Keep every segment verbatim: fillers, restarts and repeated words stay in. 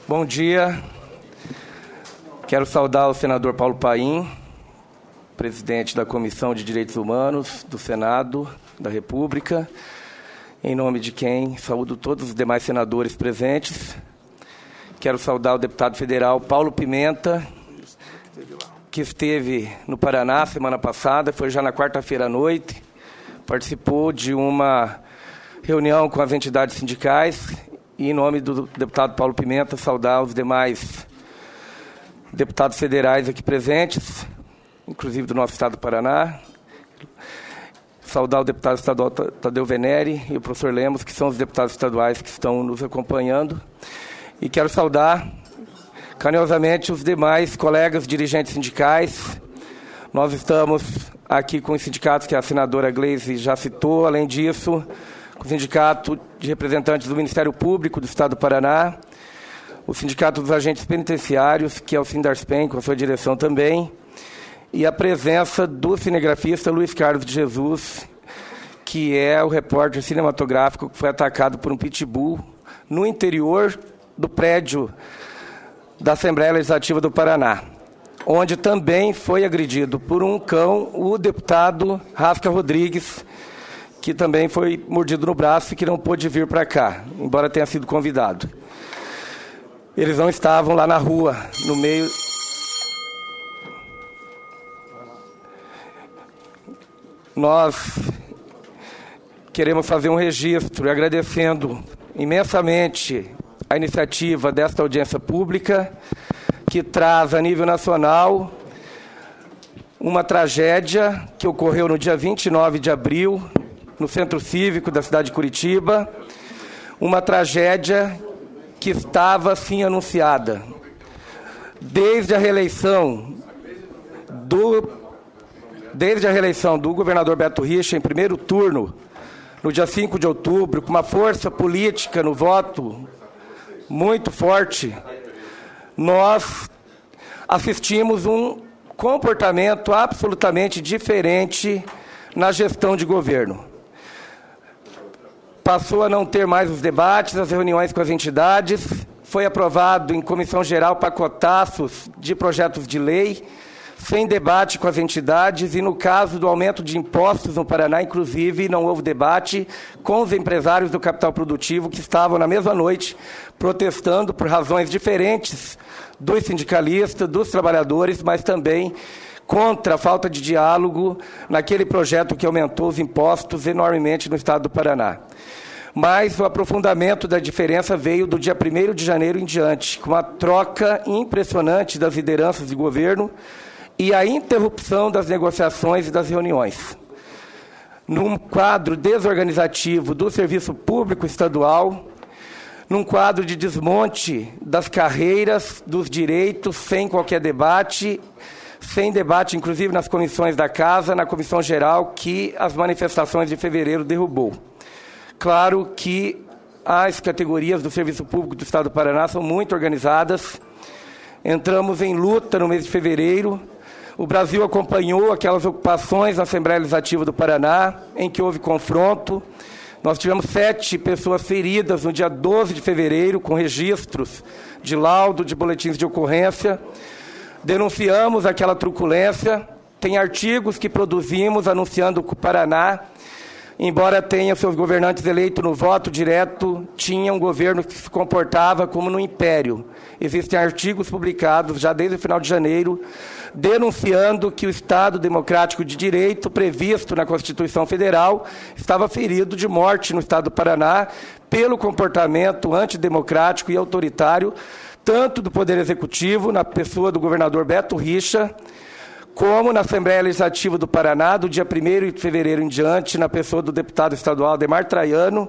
Bom dia. Quero saudar o senador Paulo Paim, presidente da Comissão de Direitos Humanos do Senado da República, em nome de quem saúdo todos os demais senadores presentes. Quero saudar o deputado federal Paulo Pimenta, que esteve no Paraná semana passada, foi já na quarta-feira à noite, participou de uma reunião com as entidades sindicais e, em nome do deputado Paulo Pimenta, saudar os demais deputados federais aqui presentes, inclusive do nosso estado do Paraná, saudar o deputado estadual Tadeu Venere e o professor Lemos, que são os deputados estaduais que estão nos acompanhando, e quero saudar carinhosamente os demais colegas dirigentes sindicais. Nós estamos aqui com os sindicatos que a senadora Gleisi já citou, além disso, com o Sindicato de Representantes do Ministério Público do Estado do Paraná, o Sindicato dos Agentes Penitenciários, que é o Sindarspen, com a sua direção também, e a presença do cinegrafista Luiz Carlos de Jesus, que é o repórter cinematográfico que foi atacado por um pitbull no interior do prédio da Assembleia Legislativa do Paraná, onde também foi agredido por um cão o deputado Rasca Rodrigues, que também foi mordido no braço e que não pôde vir para cá, embora tenha sido convidado. Eles não estavam lá na rua, no meio... Nós queremos fazer um registro agradecendo imensamente a iniciativa desta audiência pública, que traz a nível nacional uma tragédia que ocorreu no dia vinte e nove de abril, no Centro Cívico da cidade de Curitiba, uma tragédia que estava, sim, anunciada. Desde a reeleição do, desde a reeleição do governador Beto Richa, em primeiro turno, no dia cinco de outubro, com uma força política no voto muito forte, nós assistimos um comportamento absolutamente diferente na gestão de governo. Passou a não ter mais os debates, as reuniões com as entidades, foi aprovado em comissão geral pacotaços de projetos de lei, sem debate com as entidades, e no caso do aumento de impostos no Paraná, inclusive, não houve debate com os empresários do capital produtivo que estavam na mesma noite protestando por razões diferentes dos sindicalistas, dos trabalhadores, mas também contra a falta de diálogo naquele projeto que aumentou os impostos enormemente no estado do Paraná. Mas o aprofundamento da diferença veio do dia primeiro de janeiro em diante, com a troca impressionante das lideranças de governo e a interrupção das negociações e das reuniões. Num quadro desorganizativo do serviço público estadual, num quadro de desmonte das carreiras, dos direitos, sem qualquer debate, sem debate, inclusive nas comissões da Casa, na comissão geral, que as manifestações de fevereiro derrubou. Claro que as categorias do serviço público do Estado do Paraná são muito organizadas. Entramos em luta no mês de fevereiro. O Brasil acompanhou aquelas ocupações na Assembleia Legislativa do Paraná, em que houve confronto. Nós tivemos sete pessoas feridas no dia doze de fevereiro, com registros de laudo, de boletins de ocorrência. Denunciamos aquela truculência. Tem artigos que produzimos anunciando que o Paraná, embora tenha seus governantes eleitos no voto direto, tinha um governo que se comportava como no império. Existem artigos publicados já desde o final de janeiro, denunciando que o Estado Democrático de Direito, previsto na Constituição Federal, estava ferido de morte no Estado do Paraná pelo comportamento antidemocrático e autoritário, tanto do Poder Executivo, na pessoa do governador Beto Richa, como na Assembleia Legislativa do Paraná, do dia primeiro de fevereiro em diante, na pessoa do deputado estadual Ademar Traiano,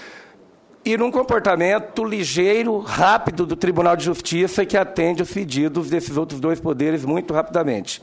e num comportamento ligeiro, rápido do Tribunal de Justiça, que atende os pedidos desses outros dois poderes muito rapidamente.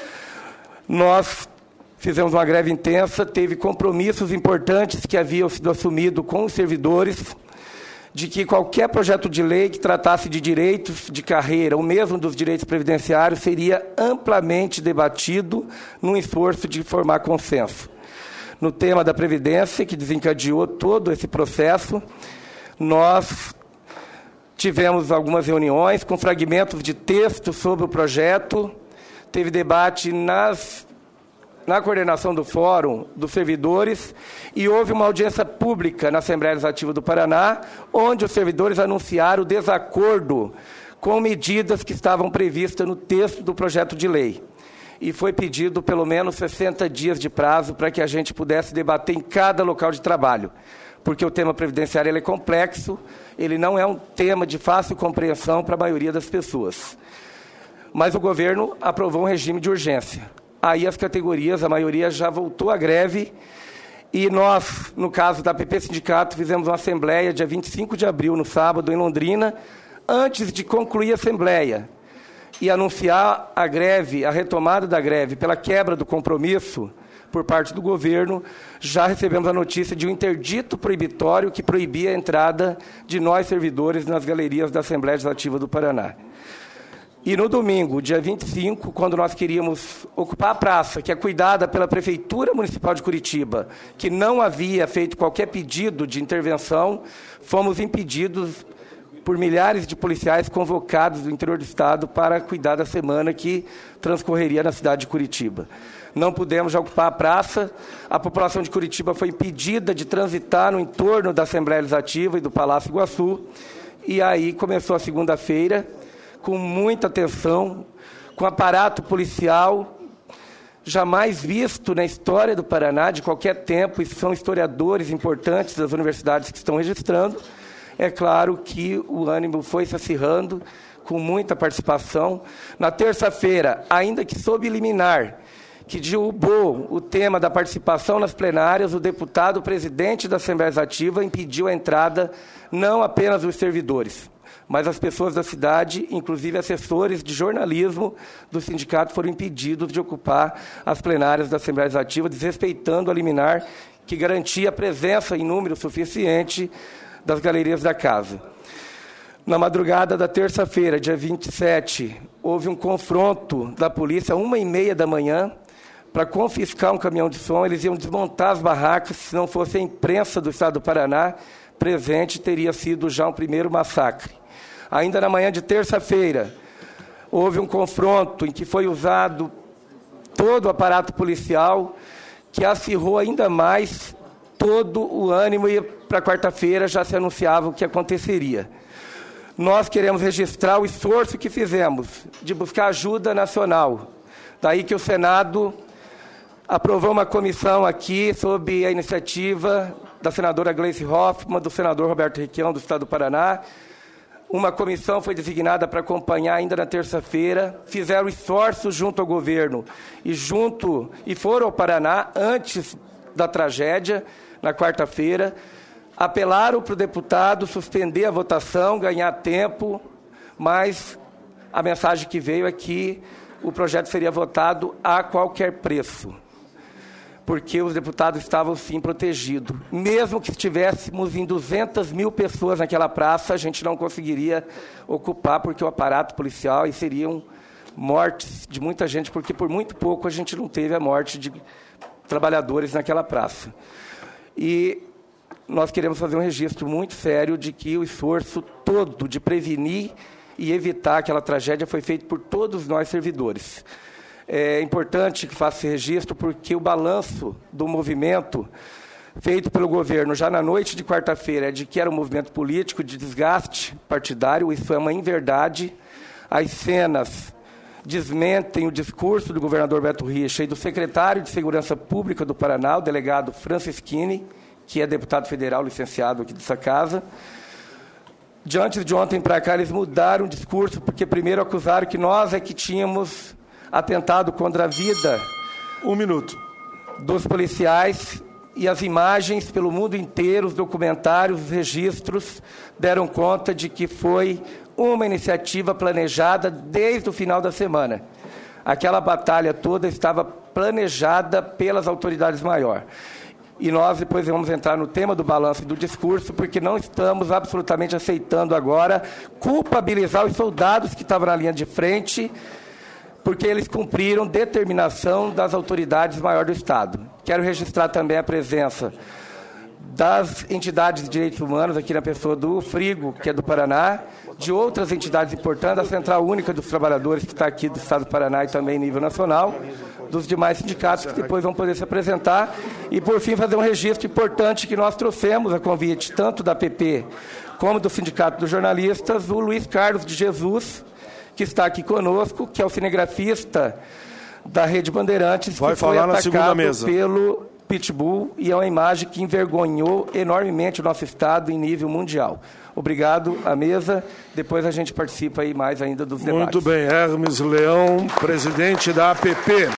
Nós fizemos uma greve intensa, teve compromissos importantes que haviam sido assumidos com os servidores, de que qualquer projeto de lei que tratasse de direitos de carreira, ou mesmo dos direitos previdenciários, seria amplamente debatido num esforço de formar consenso. No tema da Previdência, que desencadeou todo esse processo, nós tivemos algumas reuniões com fragmentos de texto sobre o projeto, teve debate nas, na coordenação do Fórum dos Servidores e houve uma audiência pública na Assembleia Legislativa do Paraná, onde os servidores anunciaram o desacordo com medidas que estavam previstas no texto do projeto de lei. E foi pedido pelo menos sessenta dias de prazo para que a gente pudesse debater em cada local de trabalho, porque o tema previdenciário ele é complexo, ele não é um tema de fácil compreensão para a maioria das pessoas. Mas o governo aprovou um regime de urgência. Aí as categorias, a maioria já voltou à greve, e nós, no caso da A P P Sindicato, fizemos uma assembleia dia vinte e cinco de abril, no sábado, em Londrina, antes de concluir a assembleia e anunciar a greve, a retomada da greve pela quebra do compromisso por parte do governo, já recebemos a notícia de um interdito proibitório que proibia a entrada de nós servidores nas galerias da Assembleia Legislativa do Paraná. E no domingo, dia vinte e cinco, quando nós queríamos ocupar a praça, que é cuidada pela Prefeitura Municipal de Curitiba, que não havia feito qualquer pedido de intervenção, fomos impedidos por milhares de policiais convocados do interior do Estado para cuidar da semana que transcorreria na cidade de Curitiba. Não pudemos já ocupar a praça, a população de Curitiba foi impedida de transitar no entorno da Assembleia Legislativa e do Palácio Iguaçu, e aí começou a segunda-feira, com muita tensão, com aparato policial jamais visto na história do Paraná, de qualquer tempo, e são historiadores importantes das universidades que estão registrando. É claro que o ânimo foi se acirrando, com muita participação. Na terça-feira, ainda que sob liminar, que derrubou o tema da participação nas plenárias, o deputado presidente da Assembleia Legislativa impediu a entrada não apenas dos servidores, mas as pessoas da cidade, inclusive assessores de jornalismo do sindicato, foram impedidos de ocupar as plenárias da Assembleia Legislativa, desrespeitando a liminar que garantia a presença em número suficiente das galerias da casa. Na madrugada da terça-feira, dia vinte e sete, houve um confronto da polícia, uma e meia da manhã, para confiscar um caminhão de som. Eles iam desmontar as barracas, se não fosse a imprensa do Estado do Paraná presente, teria sido já um primeiro massacre. Ainda na manhã de terça-feira, houve um confronto em que foi usado todo o aparato policial, que acirrou ainda mais todo o ânimo, e para quarta-feira já se anunciava o que aconteceria. Nós queremos registrar o esforço que fizemos de buscar ajuda nacional. Daí que o Senado aprovou uma comissão aqui sob a iniciativa da senadora Gleice Hoffmann, do senador Roberto Requião, do Estado do Paraná. Uma comissão foi designada para acompanhar ainda na terça-feira, fizeram esforços junto ao governo e, junto, e foram ao Paraná antes da tragédia, na quarta-feira, apelaram para o deputado suspender a votação, ganhar tempo, mas a mensagem que veio é que o projeto seria votado a qualquer preço, porque os deputados estavam, sim, protegidos. Mesmo que estivéssemos em duzentas mil pessoas naquela praça, a gente não conseguiria ocupar, porque o aparato policial, e seriam mortes de muita gente, porque por muito pouco a gente não teve a morte de trabalhadores naquela praça. E nós queremos fazer um registro muito sério de que o esforço todo de prevenir e evitar aquela tragédia foi feito por todos nós servidores. É importante que faça esse registro, porque o balanço do movimento feito pelo governo já na noite de quarta-feira é de que era um movimento político de desgaste partidário. Isso é uma inverdade. As cenas desmentem o discurso do governador Beto Richa e do secretário de Segurança Pública do Paraná, o delegado Francisquini, que é deputado federal licenciado aqui dessa casa. De antes de ontem para cá, eles mudaram o discurso, porque primeiro acusaram que nós é que tínhamos atentado contra a vida um minuto. dos policiais, e as imagens pelo mundo inteiro, os documentários, os registros, deram conta de que foi uma iniciativa planejada desde o final da semana. Aquela batalha toda estava planejada pelas autoridades maiores. E nós depois vamos entrar no tema do balanço e do discurso, porque não estamos absolutamente aceitando agora culpabilizar os soldados que estavam na linha de frente, porque eles cumpriram determinação das autoridades maiores do Estado. Quero registrar também a presença das entidades de direitos humanos, aqui na pessoa do Frigo, que é do Paraná, de outras entidades importantes, a Central Única dos Trabalhadores, que está aqui do Estado do Paraná e também em nível nacional, dos demais sindicatos, que depois vão poder se apresentar. E, por fim, fazer um registro importante que nós trouxemos a convite tanto da A P P como do Sindicato dos Jornalistas, o Luiz Carlos de Jesus, que está aqui conosco, que é o cinegrafista da Rede Bandeirantes, Vai que foi falar na segunda atacado mesa. pelo Pitbull, e é uma imagem que envergonhou enormemente o nosso Estado em nível mundial. Obrigado, à mesa. Depois a gente participa aí mais ainda dos debates. Muito bem. Hermes Leão, presidente da A P P.